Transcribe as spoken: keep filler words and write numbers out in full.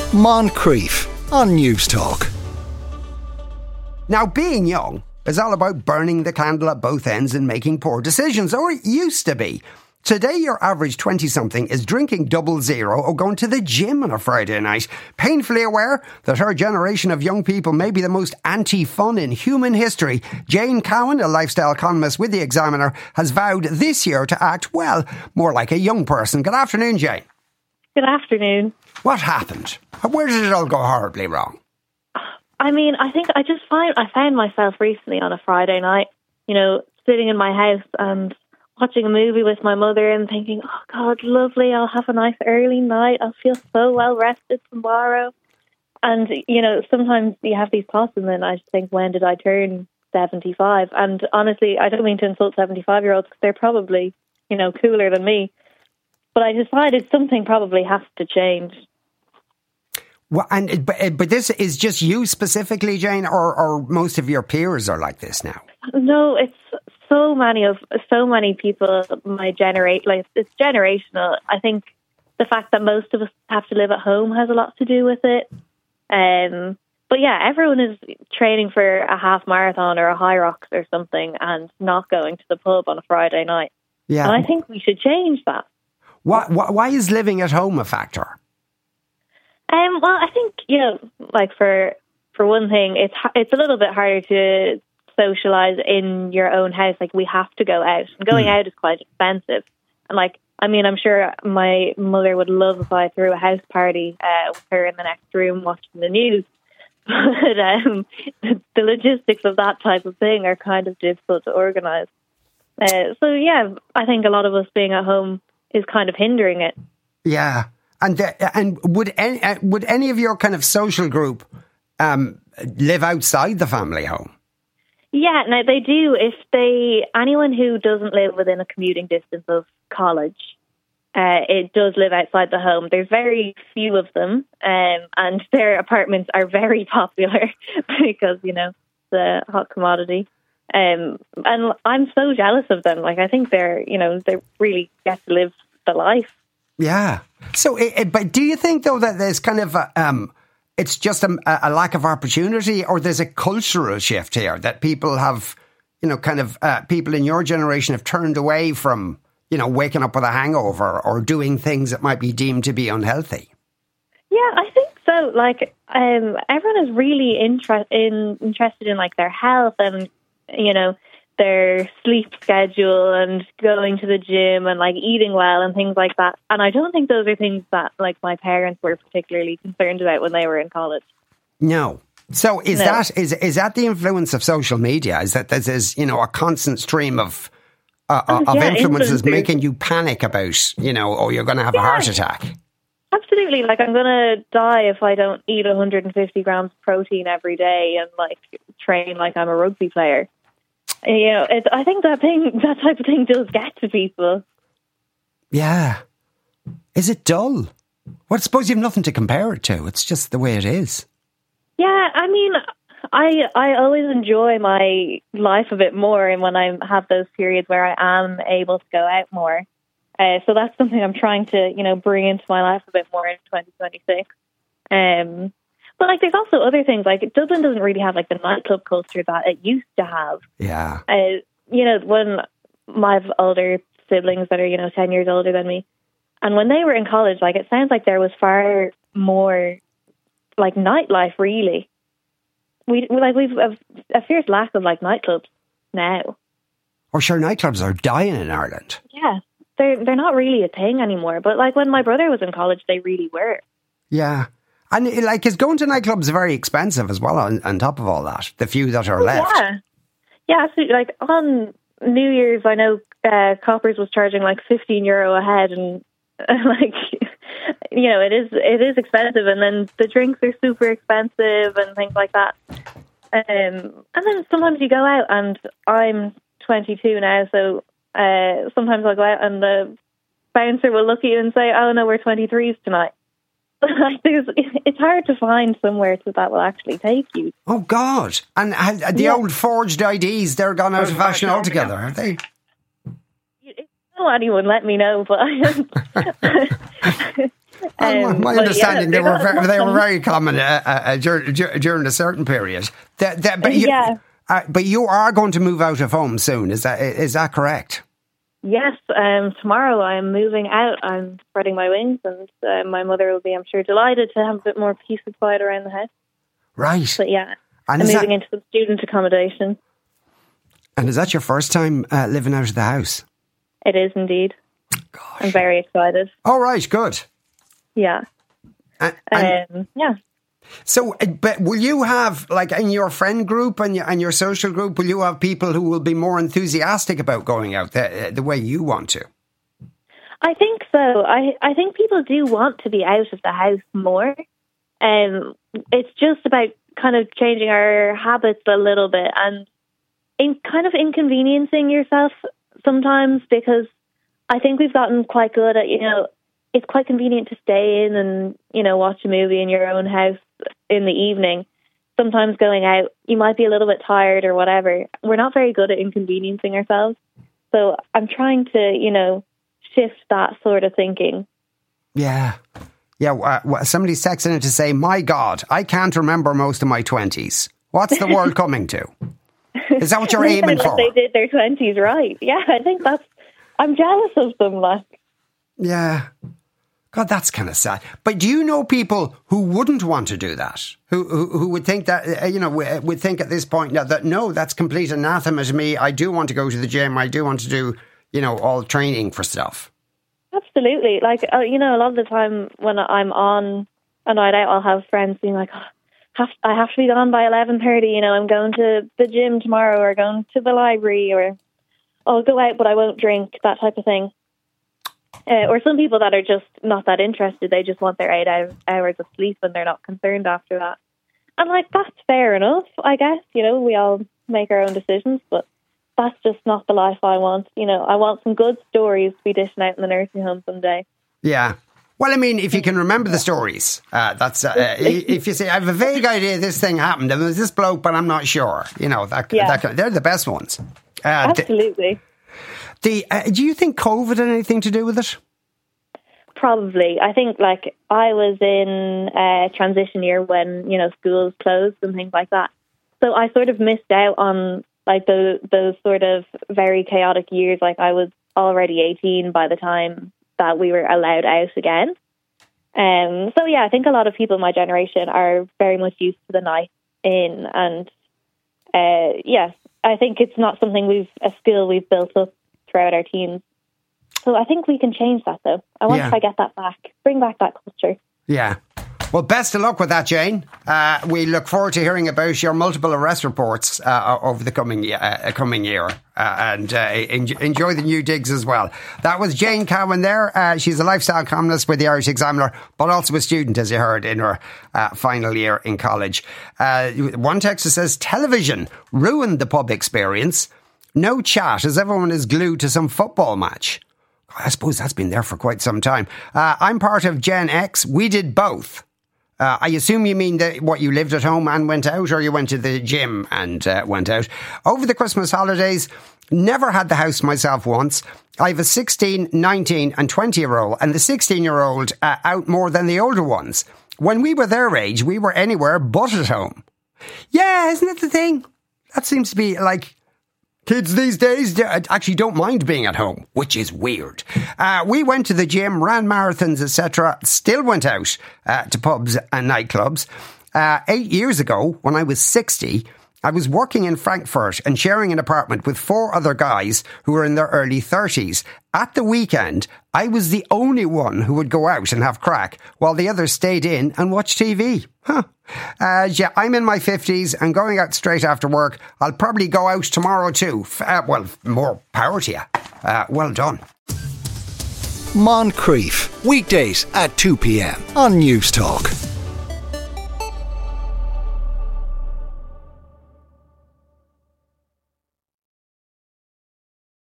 Moncrief on News Talk. Now, being young is all about burning the candle at both ends and making poor decisions, or it used to be. Today, your average twenty-something is drinking double zero or going to the gym on a Friday night, painfully aware that our generation of young people may be the most anti-fun in human history. Jane Cowan, a lifestyle economist with The Examiner, has vowed this year to act, well, more like a young person. Good afternoon, Jane. Good afternoon. What happened? Where did it all go horribly wrong? I mean, I think I just find I found myself recently on a Friday night, you know, sitting in my house and watching a movie with my mother and thinking, oh God, lovely, I'll have a nice early night, I'll feel so well rested tomorrow. And, you know, sometimes you have these thoughts and then I just think, when did I turn seventy-five? And honestly, I don't mean to insult seventy-five-year-olds because they're probably, you know, cooler than me. But I decided something probably has to change. Well, and but, but this is just you specifically, Jane, or, or most of your peers are like this now? No, it's so many of so many people. My generate like it's generational. I think the fact that most of us have to live at home has a lot to do with it. Um, but yeah, everyone is training for a half marathon or a high rocks or something, and not going to the pub on a Friday night. Yeah, and I think we should change that. Why, why is living at home a factor? Um, well, I think, you know, like for for one thing, it's it's a little bit harder to socialise in your own house. Like, we have to go out. And going mm. out is quite expensive. And, like, I mean, I'm sure my mother would love if I threw a house party uh, with her in the next room watching the news. But um, the logistics of that type of thing are kind of difficult to organise. Uh, so, yeah, I think a lot of us being at home is kind of hindering it. Yeah. And uh, and would any, uh, would any of your kind of social group um, live outside the family home? Yeah, no, they do. If they anyone who doesn't live within a commuting distance of college, uh, it does live outside the home. There's very few of them, um, and their apartments are very popular because, you know, the hot commodity. Um, and I'm so jealous of them. Like, I think they're, you know, they really get to live the life. Yeah. So, it, but do you think, though, that there's kind of a, um, it's just a, a lack of opportunity, or there's a cultural shift here that people have, you know, kind of uh, people in your generation have turned away from, you know, waking up with a hangover or doing things that might be deemed to be unhealthy? Yeah, I think so. Like, um, everyone is really inter- in, interested in, like, their health and, you know, their sleep schedule and going to the gym and like eating well and things like that. And I don't think those are things that like my parents were particularly concerned about when they were in college. No. So is no. that is is that the influence of social media? Is that there's, you know, a constant stream of uh, oh, of yeah, influences making you panic about, you know, oh, you're going to have yeah. a heart attack? Absolutely. Like, I'm going to die if I don't eat one hundred fifty grams of protein every day and like train like I'm a rugby player. You know, it, I think that thing, that type of thing does get to people. Yeah. Is it dull? Well, I suppose you have nothing to compare it to. It's just the way it is. Yeah, I mean, I I always enjoy my life a bit more, and when I have those periods where I am able to go out more. Uh, so that's something I'm trying to, you know, bring into my life a bit more in twenty twenty-six. Um, But, like, there's also other things. Like, Dublin doesn't really have, like, the nightclub culture that it used to have. Yeah. Uh, you know, when my older siblings that are, you know, ten years older than me, and when they were in college, like, it sounds like there was far more, like, nightlife, really. We, like, we've a, a fierce lack of, like, nightclubs now. Or sure, nightclubs are dying in Ireland. Yeah. They're, they're not really a thing anymore. But, like, when my brother was in college, they really were. Yeah. And, like, is going to nightclubs very expensive as well on, on top of all that? The few that are oh, left. Yeah. Yeah, absolutely. Like, on New Year's, I know uh, Coppers was charging, like, fifteen euro a head. And, uh, like, you know, it is it is expensive. And then the drinks are super expensive and things like that. Um, and then sometimes you go out, and I'm twenty-two now, so uh, sometimes I'll go out and the bouncer will look at you and say, oh, no, we're twenty-threes tonight. It's hard to find somewhere to, that will actually take you. Oh, God. And uh, the yeah. old forged I Ds, they're gone out of fashion altogether, aren't they? If you know anyone, let me know. But Well, Um, my but understanding, yeah, they were very, they were very common uh, uh, during, during a certain period. That, that, but, you, Yeah. uh, but you are going to move out of home soon. Is that is that correct? Yes, um, tomorrow I'm moving out. I'm spreading my wings, and uh, my mother will be, I'm sure, delighted to have a bit more peace and quiet around the house. Right. But yeah, And I'm is moving that- into some student accommodation. And is that your first time uh, living out of the house? It is indeed. Gosh. I'm very excited. All right, good. Yeah. And, and Um, yeah. so, uh, but will you have, like, in your friend group and your, and your social group, will you have people who will be more enthusiastic about going out the, the way you want to? I think so. I, I think people do want to be out of the house more. Um, it's just about kind of changing our habits a little bit and in kind of inconveniencing yourself sometimes, because I think we've gotten quite good at, you know, it's quite convenient to stay in and, you know, watch a movie in your own house in the evening. Sometimes going out, you might be a little bit tired or whatever. We're not very good at inconveniencing ourselves. So I'm trying to, you know, shift that sort of thinking. Yeah. Yeah, uh, somebody's texting in to say, my God, I can't remember most of my twenties. What's the world coming to? Is that what you're They aiming sound for? like they did their twenties right. Yeah, I think that's, I'm jealous of them. Like, Yeah. God, that's kind of sad. But do you know people who wouldn't want to do that? Who who, who would think that, uh, you know, would think at this point that, that, no, that's complete anathema to me. I do want to go to the gym. I do want to do, you know, all training for stuff. absolutely. Like, uh, you know, a lot of the time when I'm on a night out, I'll have friends being like, oh, have, I have to be gone by eleven thirty. You know, I'm going to the gym tomorrow or going to the library, or I'll go out but I won't drink, that type of thing. Uh, or some people that are just not that interested. They just want their eight hours of sleep and they're not concerned after that. And, like, that's fair enough, I guess. You know, we all make our own decisions, but that's just not the life I want. You know, I want some good stories to be dishing out in the nursing home someday. Yeah. Well, I mean, if you can remember the stories, uh, that's uh, if you say, I have a vague idea this thing happened, and there's this bloke, but I'm not sure. You know, that, Yeah. that they're the best ones. Uh, Absolutely. The, uh, do you think COVID had anything to do with it? Probably. I think, like, I was in a transition year when, you know, schools closed and things like that. So I sort of missed out on, like, the, those sort of very chaotic years. Like, I was already eighteen by the time that we were allowed out again. Um, so, yeah, I think a lot of people in my generation are very much used to the night in. And, uh, yeah, I think it's not something we've, a skill we've built up throughout our teens. So I think we can change that, though. I want Yeah. to get that back, bring back that culture. Yeah. Well, best of luck with that, Jane. Uh, we look forward to hearing about your multiple arrest reports uh, over the coming uh, coming year, uh, and uh, en- enjoy the new digs as well. That was Jane Cowan there. Uh, she's a lifestyle columnist with the Irish Examiner, but also a student, as you heard, in her uh, final year in college. Uh, one texter says, television ruined the pub experience. No chat, as everyone is glued to some football match. I suppose that's been there for quite some time. Uh, I'm part of Gen X. We did both. Uh, I assume you mean that what, you lived at home and went out, or you went to the gym and uh, went out? Over the Christmas holidays, never had the house myself once. I have a sixteen, nineteen and twenty year old, and the sixteen year old uh, out more than the older ones. When we were their age, we were anywhere but at home. Yeah, isn't it the thing? That seems to be like... Kids these days actually don't mind being at home, which is weird. Uh, we went to the gym, ran marathons, et cetera. Still went out uh, to pubs and nightclubs. Uh, eight years ago, when I was sixty, I was working in Frankfurt and sharing an apartment with four other guys who were in their early thirties. At the weekend, I was the only one who would go out and have crack, while the others stayed in and watched T V. Huh. Uh, yeah, I'm in my fifties and going out straight after work. I'll probably go out tomorrow too. Uh, well, more power to you. Uh, well done. Moncrief, weekdays at two p.m. on News Talk.